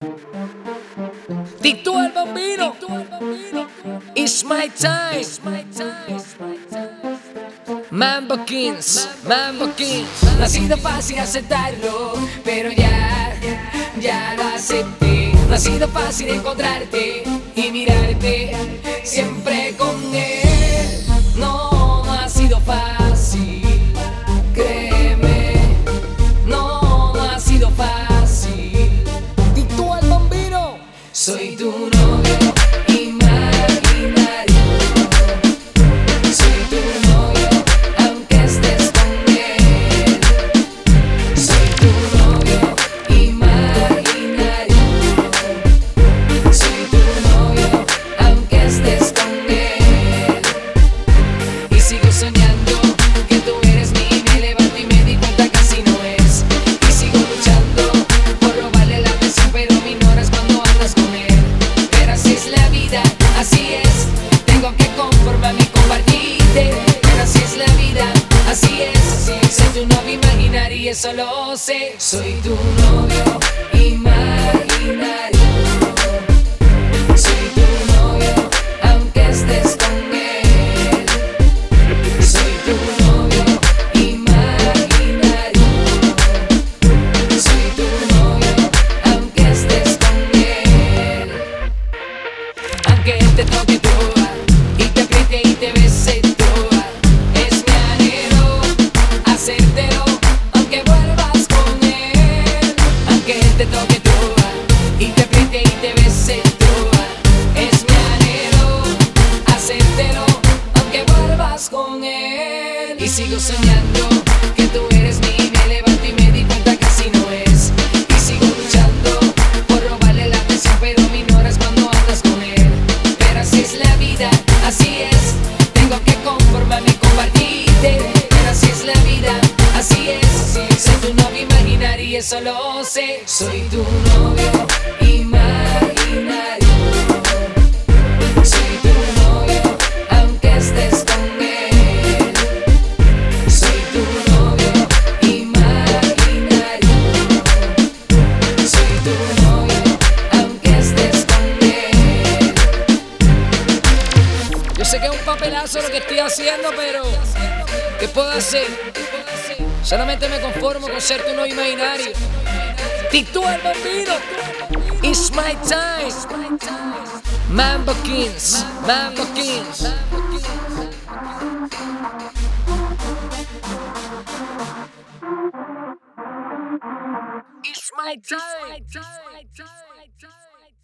Tito el Bambino. It's my time. Mambo Kings. No ha sido fácil aceptarlo, pero ya lo acepté. No ha sido fácil encontrarte y mirarte siempre con él. No ha sido fácil, créeme. No ha sido fácil. Tito el Bambino. Soy tu novio imaginario. Soy tu novio aunque estés con él. Soy tu novio imaginario. Soy tu novio aunque estés con él. Y sigo soñando que tú eres mi. Me levanto y me di cuenta que así no es. Y sigo luchando por robarle la atención, pero me ignoras cuando andas con él. Pero así es la vida, así es. Tengo que conformarme y compartirte. Pero así es la vida, así es. Soy tu novio imaginario y eso lo sé. Soy tu novio imaginario. Soy tu novio aunque estés con él. Soy tu novio imaginario. Soy tu novio aunque estés con él. Aunque él te toque toda y te apriete y te bese toda, es mi anhelo hacértelo aunque vuelvas con él. Aunque él te toque toda y te apriete y te bese toda, es mi anhelo hacértelo aunque vuelvas con él. Y sigo soñando que tú eres mi. Me levanto y me di cuenta que así no es. Y sigo luchando por robarle la atención, pero me ignoras cuando andas con él. Pero así es la vida, así es. Tengo que conformarme y compartirte. Pero así es la vida, así es. Soy tu novio imaginario y eso lo sé. Soy tu novio imaginario. Soy tu novio aunque estés con él. Soy tu novio imaginario. Soy tu novio aunque estés con él. Yo sé que es un papelazo lo que estoy haciendo, pero ¿qué puedo hacer? Solamente me conformo con ser tu novio imaginario. Tito el Bambino. It's my time. Mambo Kings. It's my time.